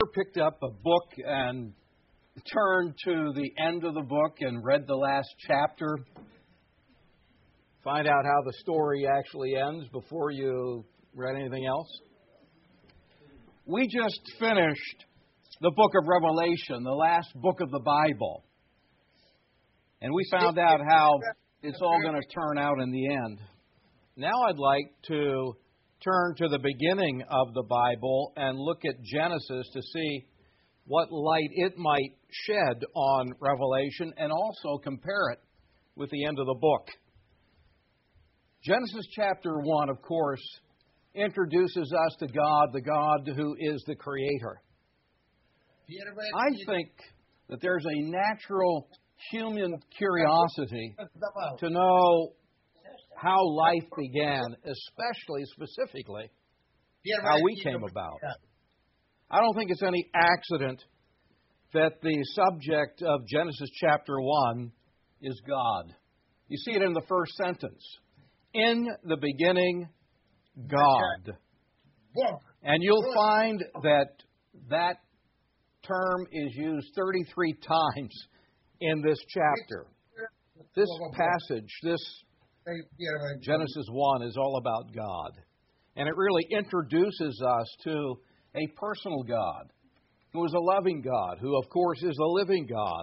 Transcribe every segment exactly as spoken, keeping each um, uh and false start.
picked up a book and turned to the end of the book and read the last chapter? Find out how the story actually ends before you read anything else? We just finished the book of Revelation, the last book of the Bible. And we found out how it's all going to turn out in the end. Now I'd like to turn to the beginning of the Bible and look at Genesis to see what light it might shed on Revelation and also compare it with the end of the book. Genesis chapter one, of course, introduces us to God, the God who is the Creator. I think that there's a natural human curiosity to know how life began, especially, specifically, how we came about. I don't think it's any accident that the subject of Genesis chapter one is God. You see it in the first sentence. In the beginning, God. And you'll find that that term is used thirty-three times in this chapter. This passage, this Genesis one, is all about God. And it really introduces us to a personal God, who is a loving God, who, of course, is a living God.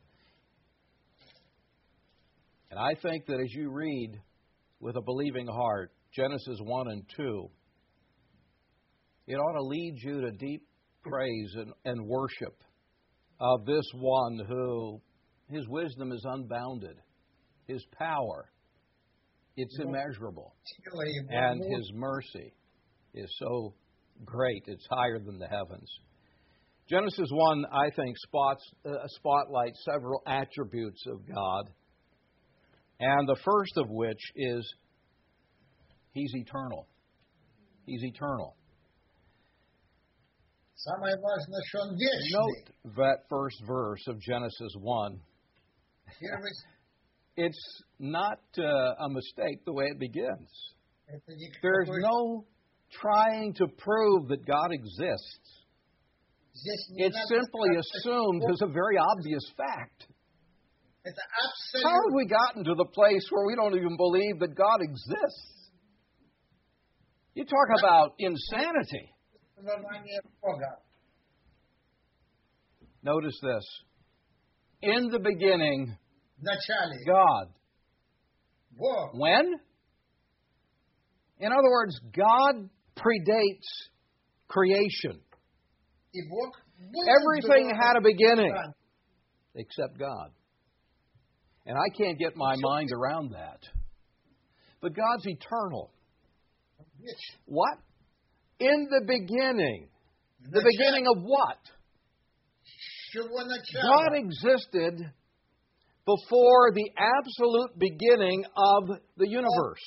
And I think that as you read with a believing heart Genesis one and two, it ought to lead you to deep praise and, and worship of this one who, his wisdom is unbounded, his power, it's immeasurable, and his mercy is so great, it's higher than the heavens. Genesis one, I think, spots, uh, spotlights several attributes of God, and the first of which is He's eternal. He's eternal. Note that first verse of Genesis one. It's not uh, a mistake the way it begins. There's no trying to prove that God exists. It's simply assumed as a very obvious fact. How have we gotten to the place where we don't even believe that God exists? You talk about insanity. Notice this. In the beginning, God. When? In other words, God predates creation. Everything had a beginning except God. And I can't get my mind around that. But God's eternal. What? In the beginning. The beginning of what? God existed before the absolute beginning of the universe.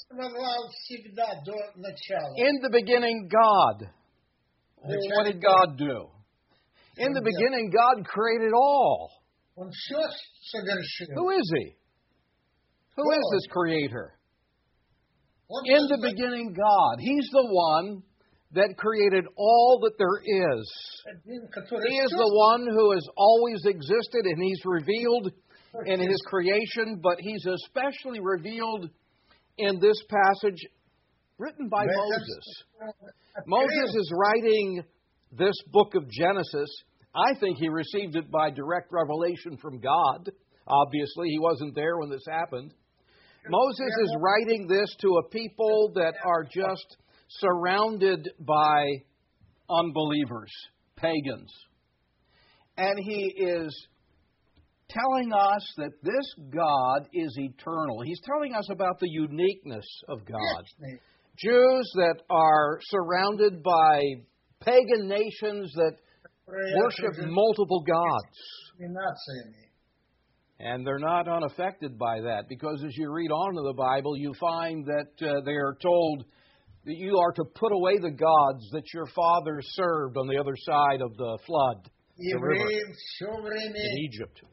In the beginning, God. What did God do? In the beginning, God created all. Who is He? Who is this Creator? In the beginning, God. He's the one that created all that there is. He is the one who has always existed, and He's revealed in His creation, but He's especially revealed in this passage written by Moses. Moses is writing this book of Genesis. I think he received it by direct revelation from God. Obviously, he wasn't there when this happened. Moses is writing this to a people that are just surrounded by unbelievers, pagans. And he is telling us that this God is eternal. He's telling us about the uniqueness of God. Jews that are surrounded by pagan nations that worship multiple gods. And they're not unaffected by that, because as you read on in the Bible, you find that uh, they are told that you are to put away the gods that your fathers served on the other side of the flood, the river, in Egypt.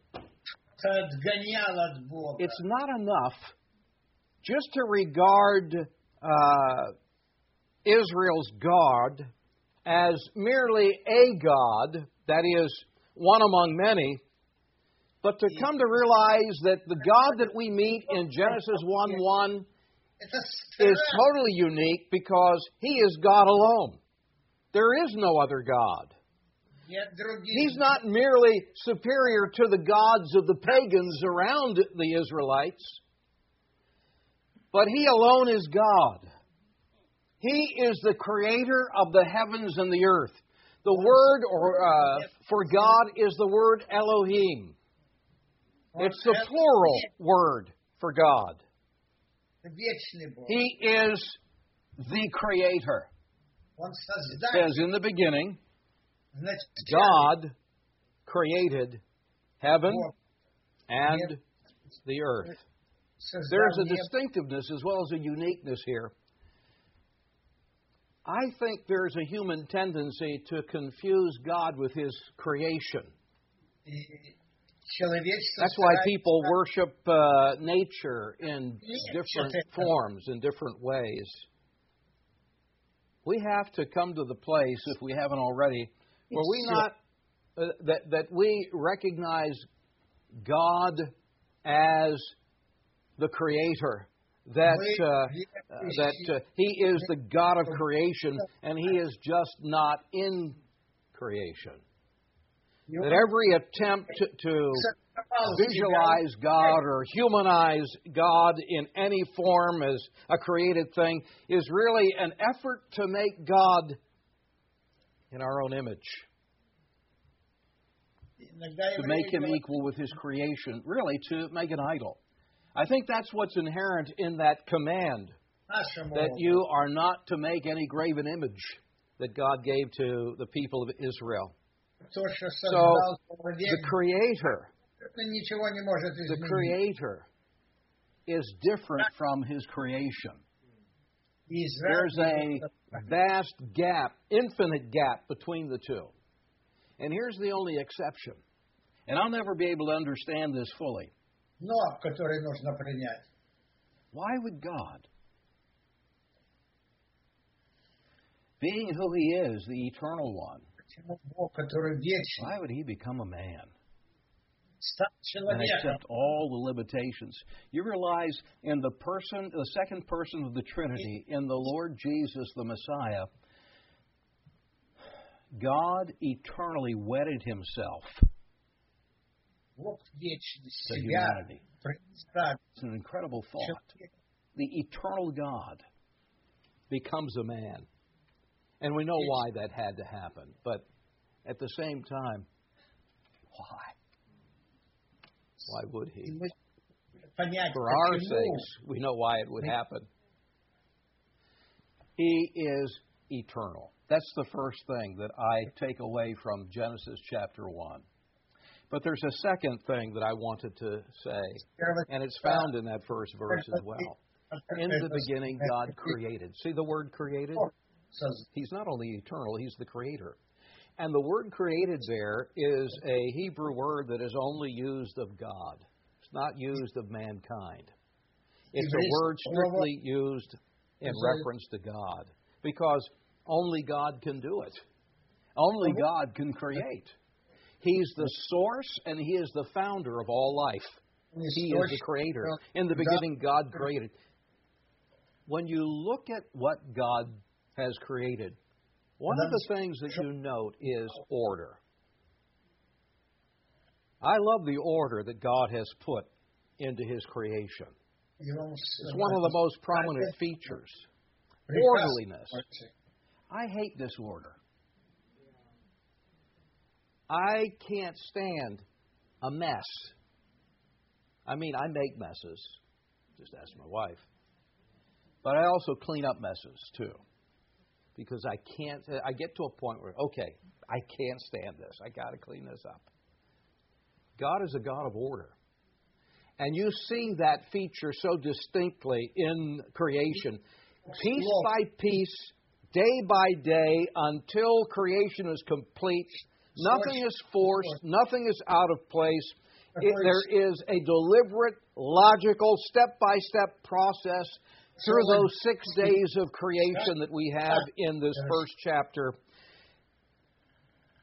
It's not enough just to regard uh, Israel's God as merely a God, that is, one among many, but to come to realize that the God that we meet in Genesis one one is totally unique because He is God alone. There is no other God. He's not merely superior to the gods of the pagans around the Israelites, but He alone is God. He is the creator of the heavens and the earth. The word or, uh, for God is the word Elohim. It's the plural word for God. He is the creator. It says in the beginning, God created heaven and the earth. There's a distinctiveness as well as a uniqueness here. I think there's a human tendency to confuse God with His creation. That's why people worship uh, nature in different forms, in different ways. We have to come to the place, if we haven't already, where we not uh, that that we recognize God as the Creator. That uh, that uh, He is the God of creation, and He is just not in creation. That every attempt to, to visualize God or humanize God in any form as a created thing is really an effort to make God in our own image. To make Him equal with His creation, really to make an idol. I think that's what's inherent in that command, that you are not to make any graven image that God gave to the people of Israel. So, the Creator, the Creator is different from His creation. There's a vast gap, infinite gap between the two. And here's the only exception. And I'll never be able to understand this fully. Why would God, being who He is, the Eternal One, why would He become a man and accept all the limitations? You realize in the person, the second person of the Trinity, in the Lord Jesus, the Messiah, God eternally wedded Himself to humanity. It's an incredible thought. The eternal God becomes a man. And we know why that had to happen. But at the same time, why? Why would He? For our sakes, we know why it would happen. He is eternal. That's the first thing that I take away from Genesis chapter one. But there's a second thing that I wanted to say, and it's found in that first verse as well. In the beginning, God created. See the word created? He's not only eternal, He's the creator. And the word created there is a Hebrew word that is only used of God. It's not used of mankind. It's a word strictly used in reference to God, because only God can do it. Only God can create. He's the source and He is the founder of all life. He is the creator. In the beginning, God created. When you look at what God has created, one of the things that you note is order. I love the order that God has put into His creation. It's one of the most prominent features. Orderliness. I hate disorder. I can't stand a mess. I mean, I make messes. Just ask my wife. But I also clean up messes, too. Because I can't, I get to a point where, okay, I can't stand this. I got to clean this up. God is a God of order. And you see that feature so distinctly in creation. Piece by piece, day by day, until creation is complete. Nothing is forced. Nothing is out of place. It, there is a deliberate, logical, step-by-step process through those six days of creation that we have in this first chapter.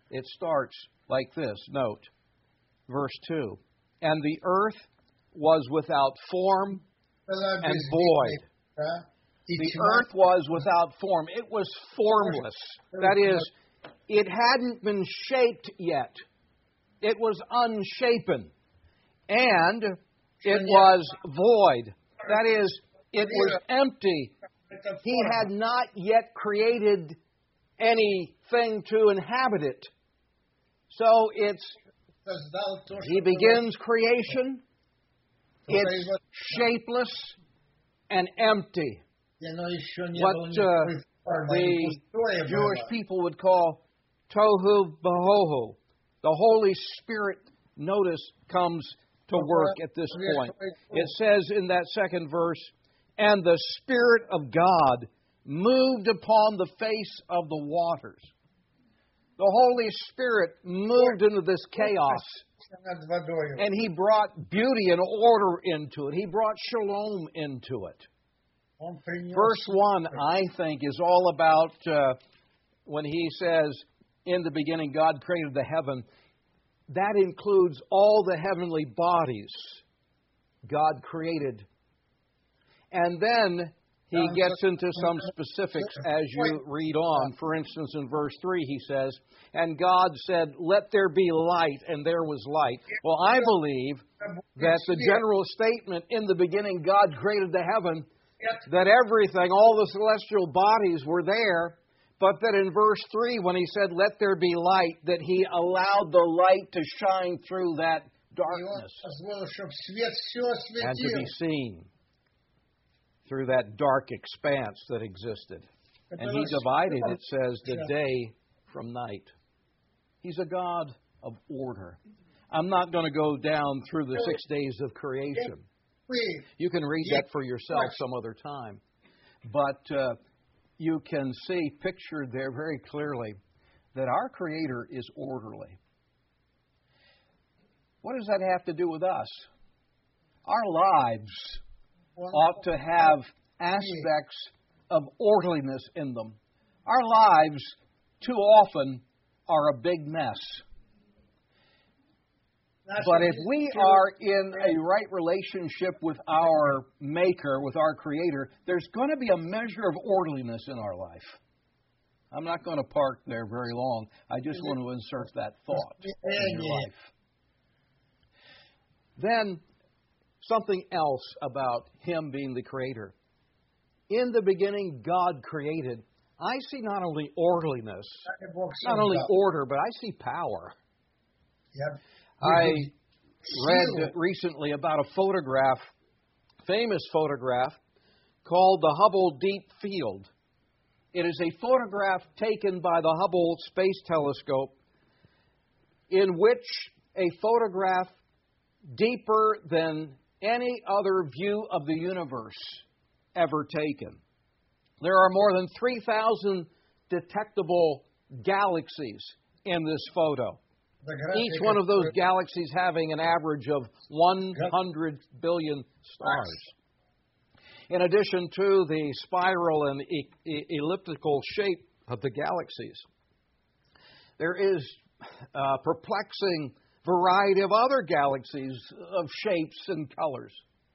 It starts like this. Note, verse two. And the earth was without form and void. The earth was without form. It was formless. That is, it hadn't been shaped yet. It was unshapen. And it was void. That is, it was empty. He had not yet created anything to inhabit it. So it's, he begins creation. It's shapeless and empty. What uh, the Jewish people would call tohu bohu. The Holy Spirit, notice, comes to work at this point. It says in that second verse, and the Spirit of God moved upon the face of the waters. The Holy Spirit moved into this chaos, and He brought beauty and order into it. He brought shalom into it. Verse one, I think, is all about uh, when He says, in the beginning God created the heaven. That includes all the heavenly bodies God created. And then He gets into some specifics as you read on. For instance, in verse three, He says, and God said, let there be light, and there was light. Well, I believe that the general statement, in the beginning God created the heaven, that everything, all the celestial bodies were there, but that in verse three, when He said, let there be light, that He allowed the light to shine through that darkness and to be seen through that dark expanse that existed. And He divided, it says, the day from night. He's a God of order. I'm not going to go down through the six days of creation. You can read that for yourself some other time. But uh, you can see pictured there very clearly that our Creator is orderly. What does that have to do with us? Our lives ought to have aspects of orderliness in them. Our lives, too often, are a big mess. But if we are in a right relationship with our Maker, with our Creator, there's going to be a measure of orderliness in our life. I'm not going to park there very long. I just want to insert that thought in your life. Then, something else about Him being the Creator. In the beginning, God created. I see not only orderliness, not only order, but I see power. I read recently about a photograph, famous photograph, called the Hubble Deep Field. It is a photograph taken by the Hubble Space Telescope in which a photograph deeper than any other view of the universe ever taken. There are more than three thousand detectable galaxies in this photo. Each one of those galaxies having an average of one hundred billion stars. In addition to the spiral and e- e- elliptical shape of the galaxies, there is a perplexing variety of other galaxies of shapes and colors.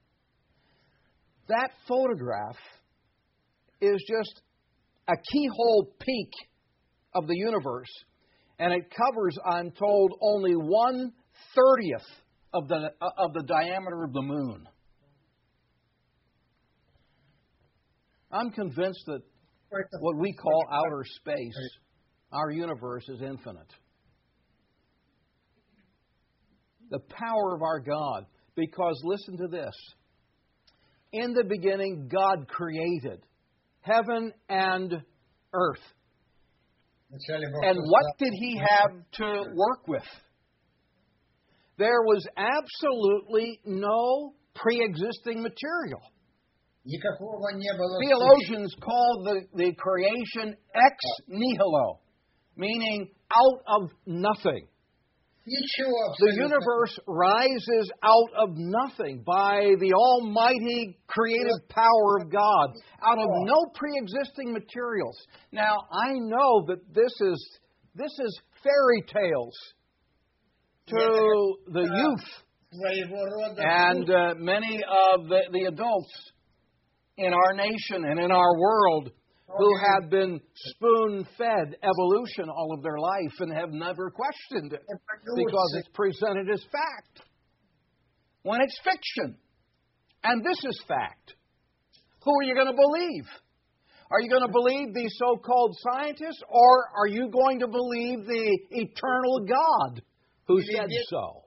That photograph is just a keyhole peek of the universe, and it covers, I'm told, only one thirtieth of the of the diameter of the moon. I'm convinced that what we call outer space, our universe, is infinite. The power of our God, because listen to this. In the beginning, God created heaven and earth. And what did He have to work with? There was absolutely no pre-existing material. Theologians call the, the creation ex nihilo, meaning out of nothing. The universe rises out of nothing by the almighty creative power of God, out of no pre-existing materials. Now, I know that this is this is fairy tales to the youth and uh, many of the, the adults in our nation and in our world who have been spoon-fed evolution all of their life and have never questioned it because it's presented as fact, when it's fiction. And this is fact. Who are you going to believe? Are you going to believe these so-called scientists, or are you going to believe the eternal God who said so?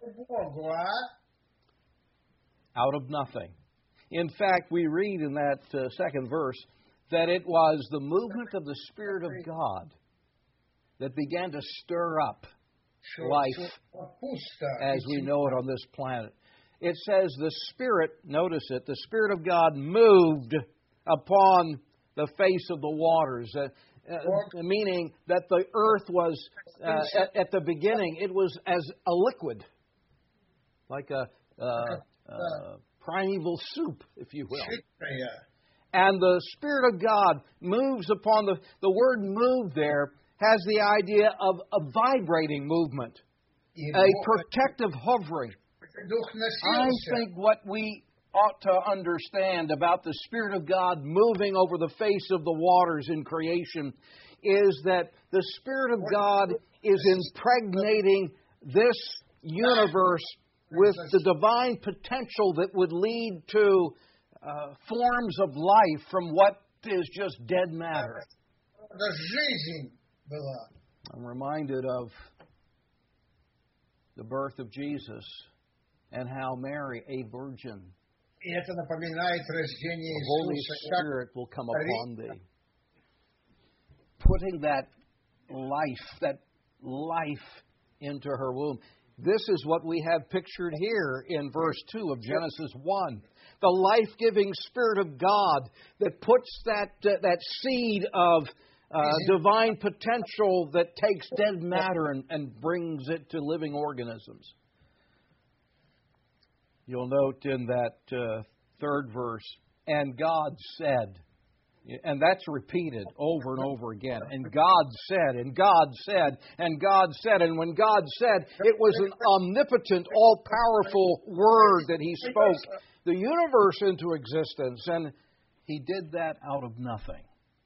Out of nothing. In fact, we read in that uh, second verse that it was the movement of the Spirit of God that began to stir up life as we know it on this planet. It says the Spirit, notice it, the Spirit of God moved upon the face of the waters, uh, uh, meaning that the earth was, uh, at, at the beginning, it was as a liquid, like a uh, uh, primeval soup, if you will. And the Spirit of God moves upon the, the word move there has the idea of a vibrating movement, a protective hovering. I think what we ought to understand about the Spirit of God moving over the face of the waters in creation is that the Spirit of God is impregnating this universe with the divine potential that would lead to uh, forms of life from what is just dead matter. I'm reminded of the birth of Jesus and how Mary, a virgin, the Holy Spirit will come upon thee, putting that life, that life into her womb. This is what we have pictured here in verse two of Genesis one. The life-giving Spirit of God that puts that uh, that seed of uh, divine potential that takes dead matter and, and brings it to living organisms. You'll note in that uh, third verse, and God said, and that's repeated over and over again. And God said, and God said, and God said, and when God said, it was an omnipotent, all-powerful word that He spoke the universe into existence, and He did that out of nothing.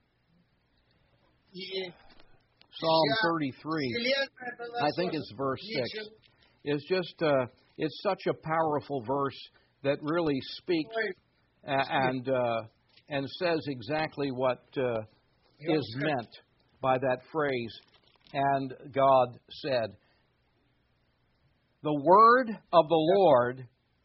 Psalm thirty-three, I think it's verse six, is just, uh, it's such a powerful verse that really speaks uh, and uh, and says exactly what uh, is meant by that phrase. And God said, the word of the Lord,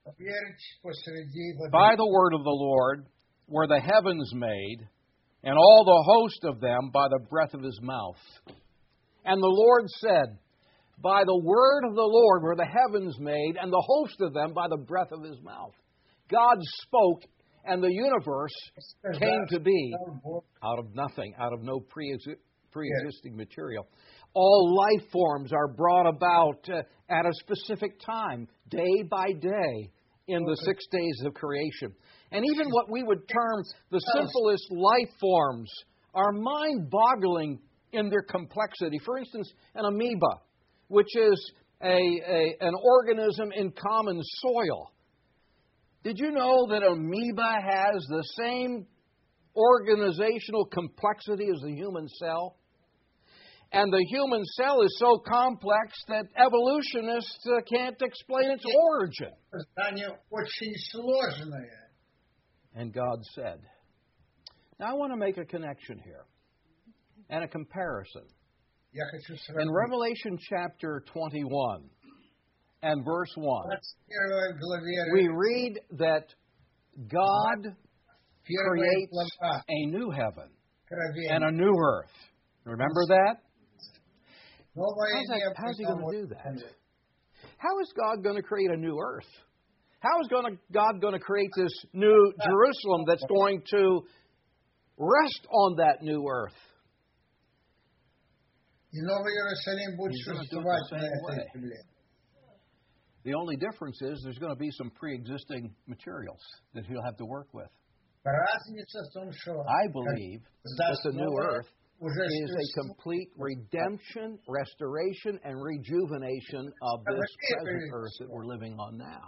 by the word of the Lord were the heavens made, and all the host of them by the breath of His mouth. And the Lord said, by the word of the Lord were the heavens made, and the host of them by the breath of His mouth. God spoke, and the universe came to be out of nothing, out of no pre-exi- pre-existing material. All life forms are brought about uh, at a specific time, day by day, in the six days of creation. And even what we would term the simplest life forms are mind-boggling in their complexity. For instance, an amoeba, which is a, a an organism in common soil. Did you know that amoeba has the same organizational complexity as the human cell? And the human cell is so complex that evolutionists uh, can't explain its origin. And God said. Now I want to make a connection here and a comparison. In Revelation chapter twenty-one and verse one, we read that God creates a new heaven and a new earth. Remember that? How's, that, how's He going to do that? How is God going to create a new earth? How is going to, God going to create this new Jerusalem that's going to rest on that new earth? He's going to do it the same way. The only difference is there's going to be some pre-existing materials that He'll have to work with. I believe that the new earth is a complete redemption, restoration, and rejuvenation of this present earth that we're living on now.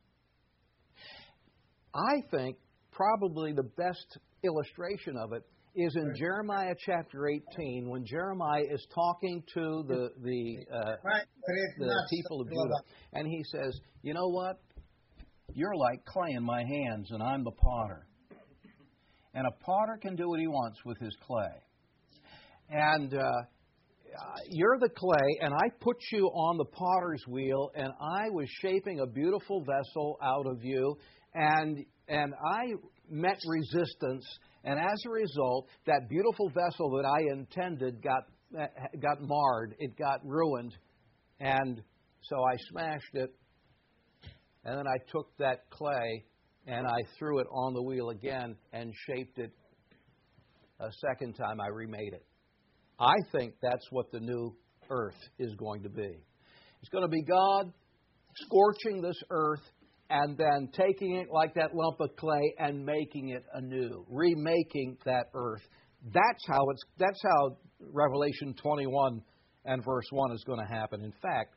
I think probably the best illustration of it is in Jeremiah chapter eighteen, when Jeremiah is talking to the the, uh, the people of Judah, and he says, "You know what? You're like clay in my hands, and I'm the potter. And a potter can do what he wants with his clay. And uh, you're the clay, and I put you on the potter's wheel, and I was shaping a beautiful vessel out of you, and and I met resistance, and as a result, that beautiful vessel that I intended got got marred, it got ruined, and so I smashed it, and then I took that clay and I threw it on the wheel again and shaped it a second time. I remade it. I think that's what the new earth is going to be. It's going to be God scorching this earth and then taking it like that lump of clay and making it anew, remaking that earth. That's how it's. That's how Revelation twenty-one and verse one is going to happen. In fact,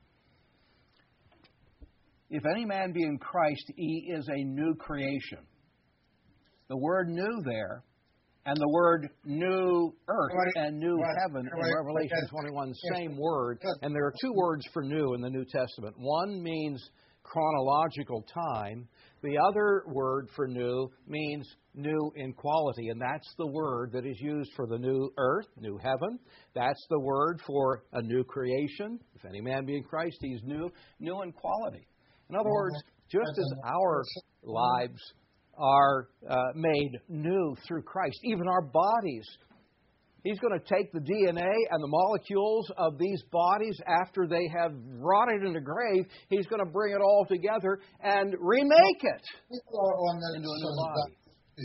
if any man be in Christ, he is a new creation. The word new there, and the word new earth and new heaven in Revelation twenty-one, same word. And there are two words for new in the New Testament. One means chronological time. The other word for new means new in quality. And that's the word that is used for the new earth, new heaven. That's the word for a new creation. If any man be in Christ, he's new, new in quality. In other words, just as our lives are uh, made new through Christ, even our bodies, He's going to take the D N A and the molecules of these bodies after they have rotted in the grave. He's going to bring it all together and remake it into a new body.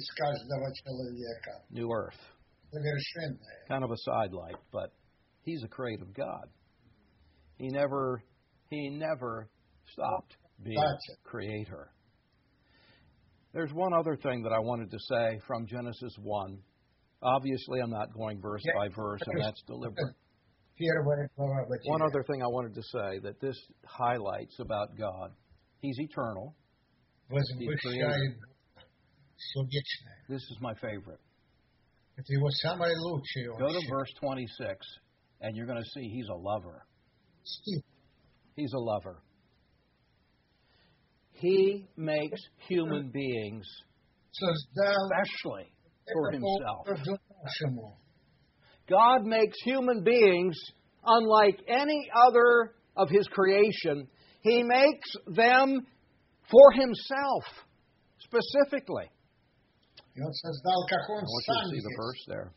New earth. Kind of a sidelight, but He's a creative God. He never, He never stopped being creator. There's one other thing that I wanted to say from Genesis one. Obviously, I'm not going verse by verse, and that's deliberate. One other thing I wanted to say that this highlights about God. He's eternal. He's creator. This is my favorite. Go to verse twenty-six, and you're going to see He's a lover. He's a lover. He makes human beings specially for Himself. God makes human beings unlike any other of His creation. He makes them for Himself, specifically. I want you to see the verse there.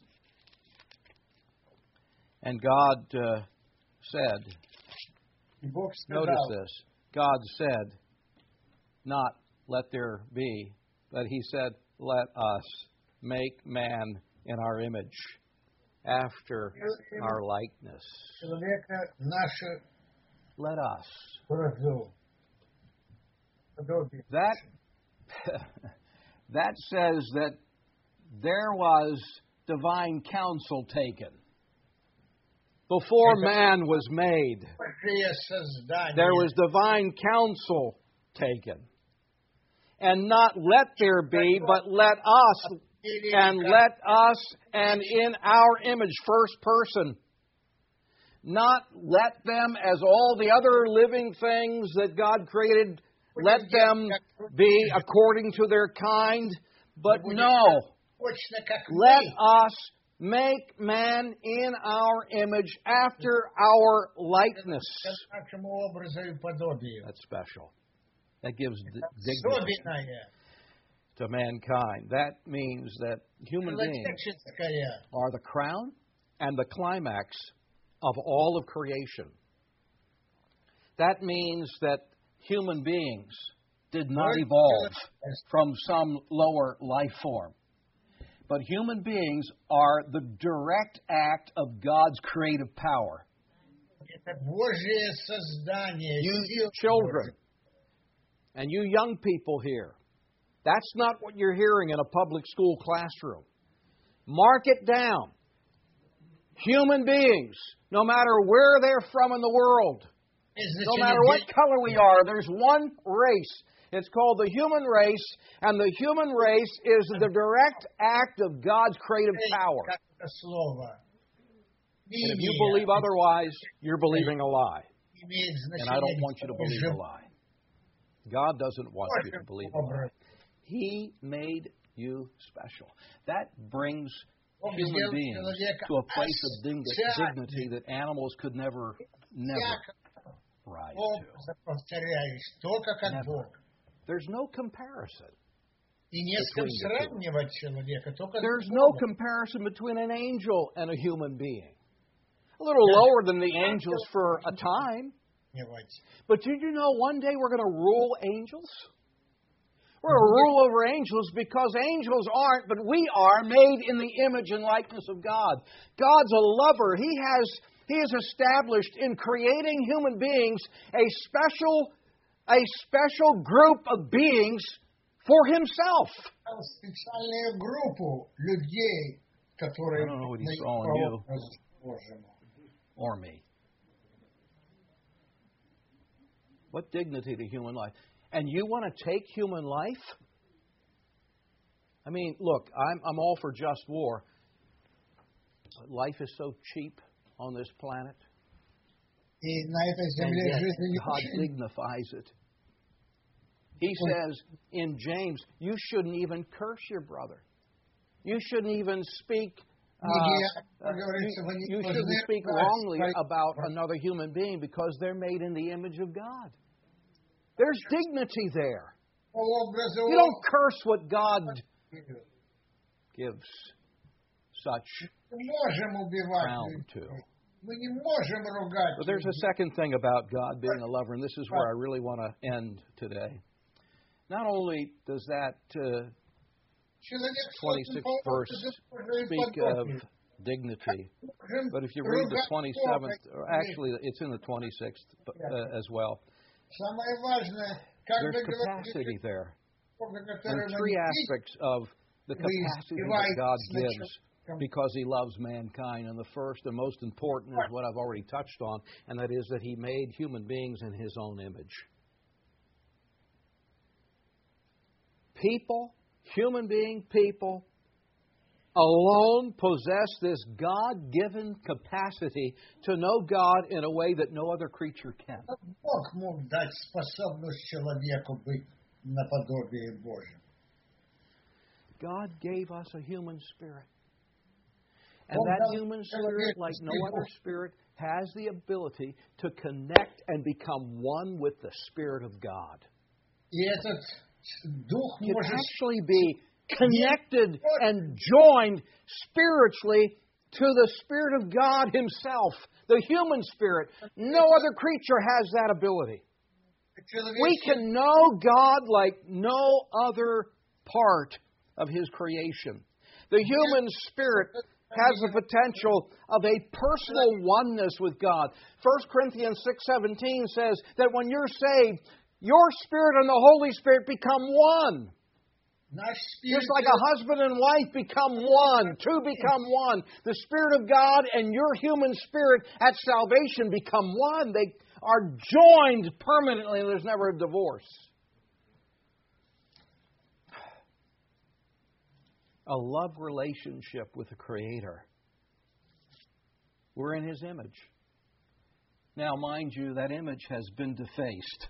And God uh, said, notice this, God said, not let there be, but He said, let us make man in our image, after our likeness. Let us. That, that says that there was divine counsel taken. Before man was made, there was divine counsel taken. And not let there be, but let us, and let us, and in our image, first person. Not let them, as all the other living things that God created, let them be according to their kind, but no. Let us make man in our image after our likeness. That's special. That gives dignity to mankind. That means that human beings are the crown and the climax of all of creation. That means that human beings did not evolve from some lower life form. But human beings are the direct act of God's creative power. You children, and you young people here, that's not what you're hearing in a public school classroom. Mark it down. human beings, no matter where they're from in the world, no matter what color we are, there's one race. It's called the human race, and the human race is the direct act of God's creative power. And if you believe otherwise, you're believing a lie. And I don't want you to believe a lie. God doesn't want you to believe a lie. He made you special. That brings human beings to a place of dignity that animals could never, never rise to. Never. There's no comparison. There's no comparison between an angel and a human being. A little lower than the angels for a time. But did you know one day we're going to rule angels? We're going to rule over angels because angels aren't, but we are made in the image and likeness of God. God's a lover. He has, He has established in creating human beings a special, a special group of beings for Himself. I don't know what He saw in you or me. What dignity to human life. And you want to take human life? I mean, look, I'm, I'm all for just war. Life is so cheap on this planet. And yet God dignifies it. He says in James, you shouldn't even curse your brother. You shouldn't even speak Uh, you, you shouldn't speak wrongly about another human being because they're made in the image of God. There's dignity there. You don't curse what God gives such crown to. But there's a second thing about God being a lover, and this is where I really want to end today. Not only does that uh, twenty-sixth verse speak of dignity, but if you read the twenty-seventh, or actually it's in the twenty-sixth uh, as well, there's capacity there. There are three aspects of the capacity that God gives because He loves mankind. And the first and most important is what I've already touched on, and that is that He made human beings in His own image. People, human being people, alone possess this God-given capacity to know God in a way that no other creature can. God gave us a human spirit. And that human spirit, like no other spirit, has the ability to connect and become one with the Spirit of God. Can actually be connected and joined spiritually to the Spirit of God Himself, the human spirit. No other creature has that ability. We can know God like no other part of His creation. The human spirit has the potential of a personal oneness with God. First Corinthians six seventeen says that when you're saved, your spirit and the Holy Spirit become one. Just like a husband and wife become one, two become one. The Spirit of God and your human spirit at salvation become one. They are joined permanently and there's never a divorce. A love relationship with the Creator. We're in His image. Now, mind you, that image has been defaced.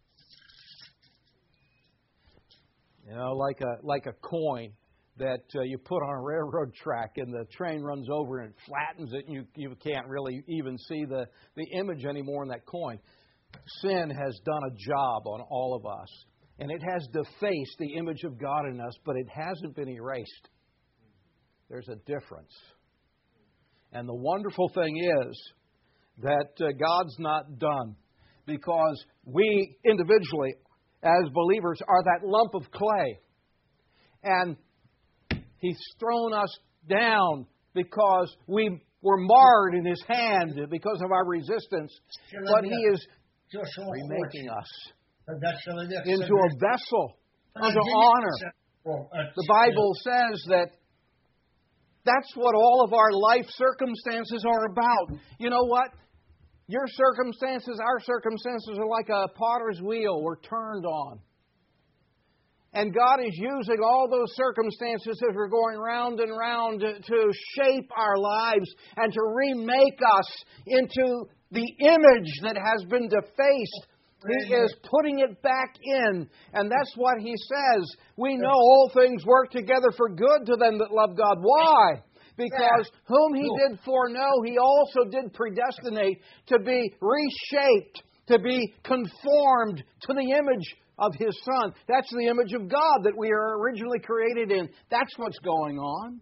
You know, like a like a coin that uh, you put on a railroad track and the train runs over and it flattens it and you, you can't really even see the, the image anymore in that coin. Sin has done a job on all of us. And it has defaced the image of God in us, but it hasn't been erased. There's a difference. And the wonderful thing is that uh, God's not done because we individually, as believers, are that lump of clay. And He's thrown us down because we were marred in His hand because of our resistance. But He is remaking us into a vessel unto honor. The Bible says that That's what all of our life circumstances are about. You know what? Your circumstances, our circumstances are like a potter's wheel we're turned on. And God is using all those circumstances as we're going round and round to, to shape our lives and to remake us into the image that has been defaced. He is putting it back in. And that's what He says. We know all things work together for good to them that love God. Why? Because whom He did foreknow, He also did predestinate to be reshaped, to be conformed to the image of His Son. That's the image of God that we are originally created in. That's what's going on.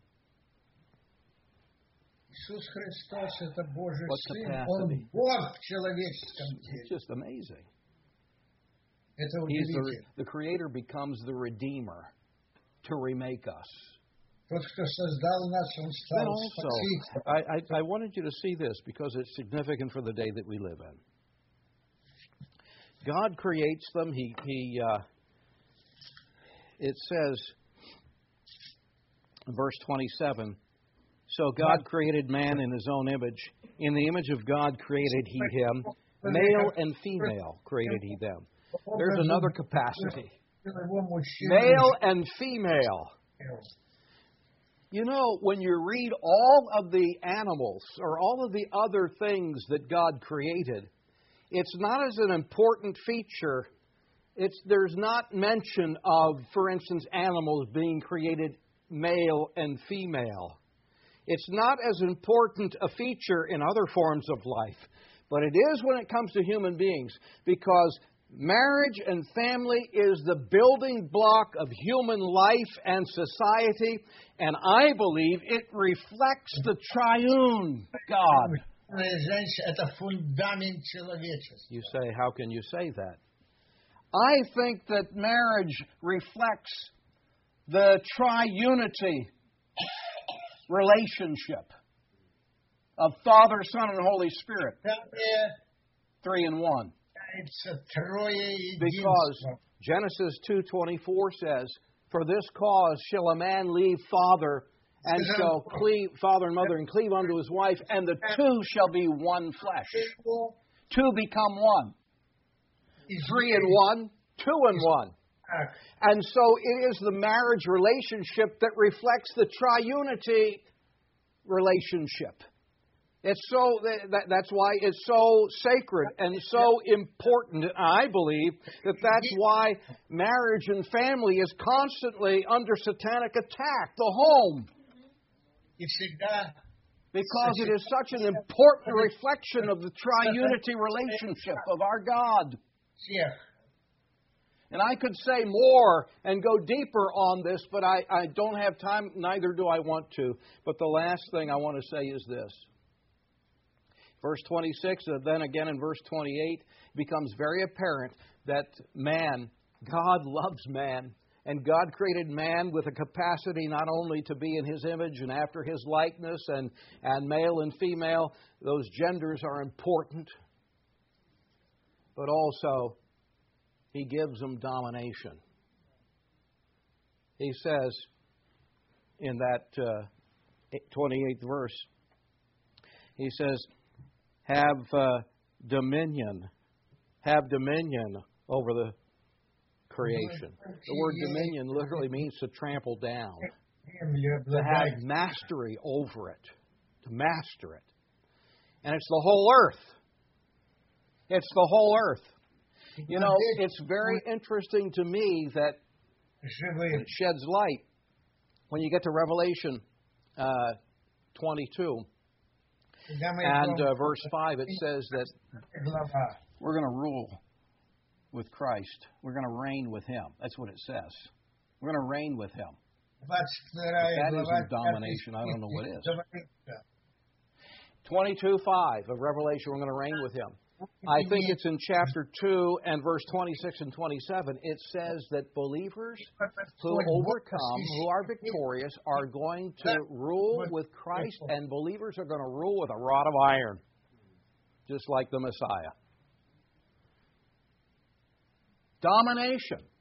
Иисус Христос – это Божий What's Сын, capacity? Он Бог в человеческом It's теле. just amazing. Это He's the, удивительно. the Creator becomes the Redeemer to remake us. Тот, кто создал нас, Он Then стал also, Спасителем. I, I, I wanted you to see this because it's significant for the day that we live in. God creates them. He, he uh, it says, verse twenty-seven, so God created man in His own image. In the image of God created He him. Male and female created He them. There's another capacity. Male and female. You know, when you read all of the animals or all of the other things that God created, it's not as an important feature. It's, there's not mention of, for instance, animals being created male and female. It's not as important a feature in other forms of life, but it is when it comes to human beings, because marriage and family is the building block of human life and society, and I believe it reflects the triune God. You say, how can you say that? I think that marriage reflects the triunity relationship of Father, Son, and Holy Spirit. Three in one. Because Genesis two twenty-four says, for this cause shall a man leave father and shall cleave father and mother and cleave unto his wife, and the two shall be one flesh. Two become one. Three in one, two in one. And so it is the marriage relationship that reflects the triunity relationship. It's so that, that's why it's so sacred and so important. And I believe that that's why marriage and family is constantly under satanic attack. The home. Because it is such an important reflection of the triunity relationship of our God. And I could say more and go deeper on this, but I, I don't have time, neither do I want to. But the last thing I want to say is this. Verse twenty-six, and then again in verse twenty-eight, it becomes very apparent that man, God loves man. And God created man with a capacity not only to be in His image and after His likeness, and, and male and female, those genders are important. But also, He gives them domination. He says in that uh, twenty-eighth verse, He says, have uh, dominion, have dominion over the creation. The word dominion literally means to trample down, to have mastery over it, to master it. And it's the whole earth. It's the whole earth. You know, it's very interesting to me that it sheds light when you get to Revelation uh, twenty-two and uh, verse five. It says that we're going to rule with Christ. We're going to reign with Him. That's what it says. We're going to reign with Him. If that isn't domination, I don't know what is. twenty-two five of Revelation, we're going to reign with Him. I think it's in chapter two and verse twenty-six and twenty-seven. It says that believers who overcome, who are victorious, are going to rule with Christ, and believers are going to rule with a rod of iron, just like the Messiah. Domination.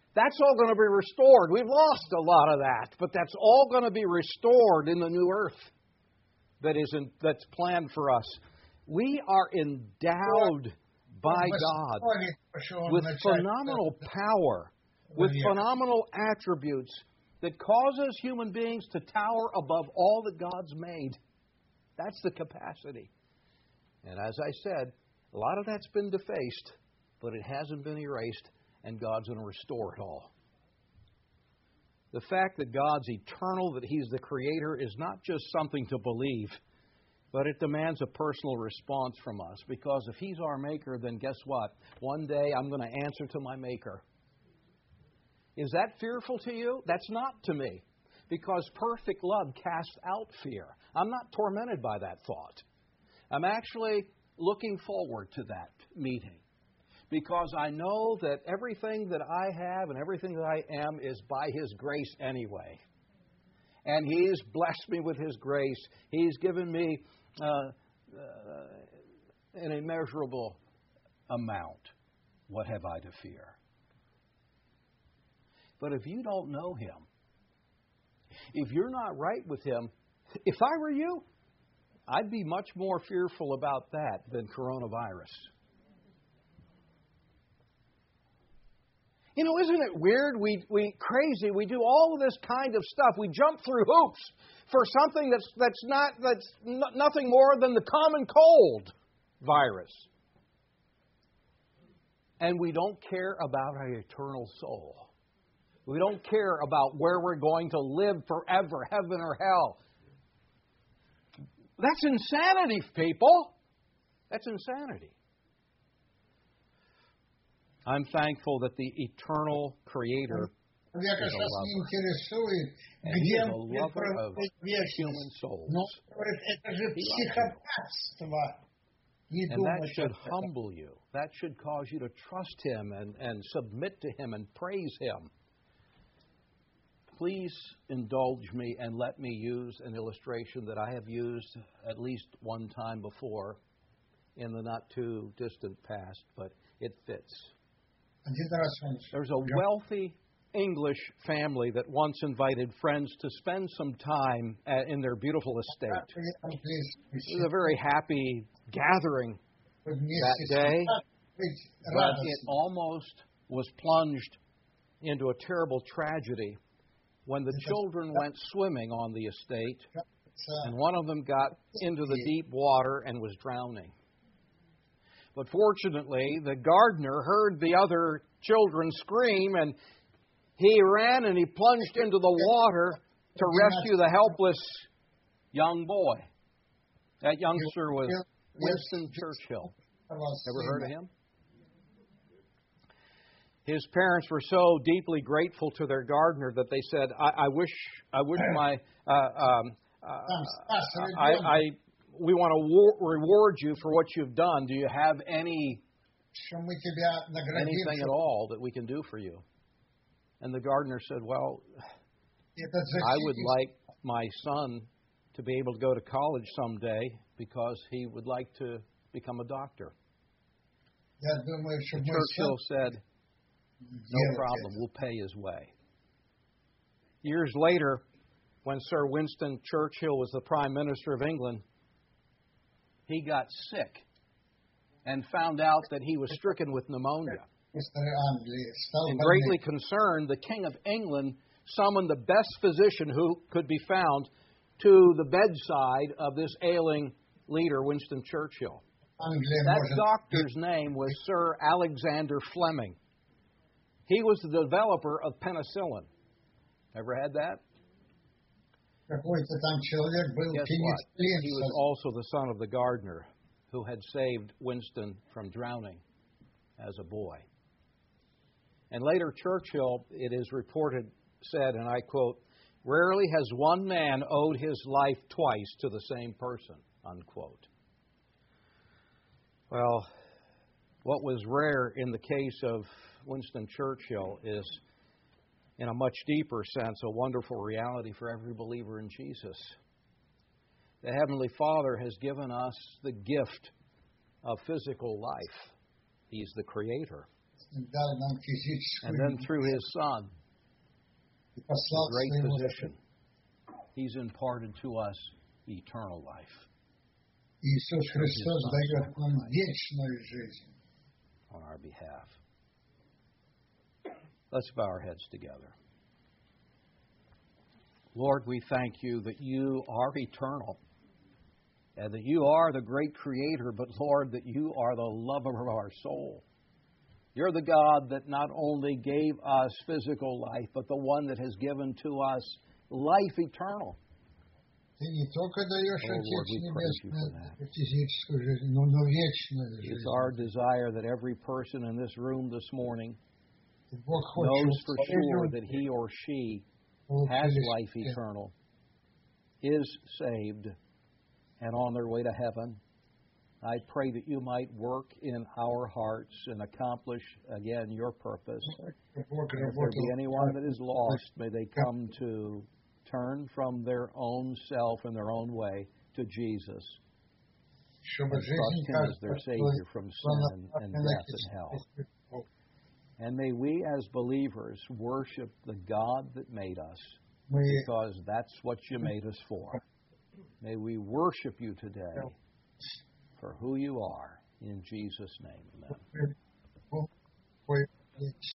That's all going to be restored. We've lost a lot of that, but that's all going to be restored in the new earth that is in, that's planned for us. We are endowed by God with phenomenal power, with phenomenal attributes that causes human beings to tower above all that God's made. That's the capacity. And as I said, a lot of that's been defaced, but it hasn't been erased, and God's going to restore it all. The fact that God's eternal, that He's the Creator, is not just something to believe, but it demands a personal response from us. Because if He's our Maker, then guess what? One day I'm going to answer to my Maker. Is that fearful to you? That's not to me. Because perfect love casts out fear. I'm not tormented by that thought. I'm actually looking forward to that meeting. Because I know that everything that I have and everything that I am is by His grace anyway. And He's blessed me with His grace. He's given me uh, uh, an immeasurable amount. What have I to fear? But if you don't know Him, if you're not right with Him, if I were you, I'd be much more fearful about that than coronavirus. You know, isn't it weird? We we crazy. We do all of this kind of stuff. We jump through hoops for something that's that's not that's n- nothing more than the common cold virus, and we don't care about our eternal soul. We don't care about where we're going to live forever, heaven or hell. That's insanity, people. That's insanity. I'm thankful that the eternal Creator is a lover. And He is a lover of human souls. And that should humble you. That should cause you to trust Him and, and submit to Him and praise Him. Please indulge me and let me use an illustration that I have used at least one time before in the not too distant past, but it fits. There's a wealthy English family that once invited friends to spend some time at, in their beautiful estate. It was a very happy gathering that day, but it almost was plunged into a terrible tragedy when the children went swimming on the estate, and one of them got into the deep water and was drowning. But fortunately, the gardener heard the other children scream, and he ran and he plunged into the water to rescue the helpless young boy. That youngster was Winston Churchill. Ever heard of him? His parents were so deeply grateful to their gardener that they said, I, I wish I wish my... Uh, um, uh, I, I we want to war- reward you for what you've done. Do you have any anything at all that we can do for you? And the gardener said, well, I would like my son to be able to go to college someday because he would like to become a doctor. And Churchill said, no problem, we'll pay his way. Years later, when Sir Winston Churchill was the Prime Minister of England, he got sick and found out that he was stricken with pneumonia. And greatly concerned, the King of England summoned the best physician who could be found to the bedside of this ailing leader, Winston Churchill. That doctor's name was Sir Alexander Fleming. He was the developer of penicillin. Ever had that? Guess what? He was also the son of the gardener who had saved Winston from drowning as a boy. And later Churchill, it is reported, said, and I quote, rarely has one man owed his life twice to the same person, unquote. Well, what was rare in the case of Winston Churchill is, in a much deeper sense, a wonderful reality for every believer in Jesus. The Heavenly Father has given us the gift of physical life. He's the Creator. And then through His Son, the great physician, He's imparted to us eternal life. Иисус Христос дает нам вечную жизнь. On our behalf. Let's bow our heads together. Lord, we thank You that You are eternal and that You are the great Creator, but Lord, that You are the lover of our soul. You're the God that not only gave us physical life, but the one that has given to us life eternal. Ты не только даешь, Отец Небесный, физическую жизнь, но, но вечную жизнь. It's our desire that every person in this room this morning knows for sure that he or she has life eternal, is saved, and on their way to heaven. I pray that You might work in our hearts and accomplish, again, Your purpose. If there be anyone that is lost, may they come to turn from their own self and their own way to Jesus and trust Him as their Savior from sin and death and hell. And may we as believers worship the God that made us, because that's what You made us for. May we worship You today for who You are. In Jesus' name, amen.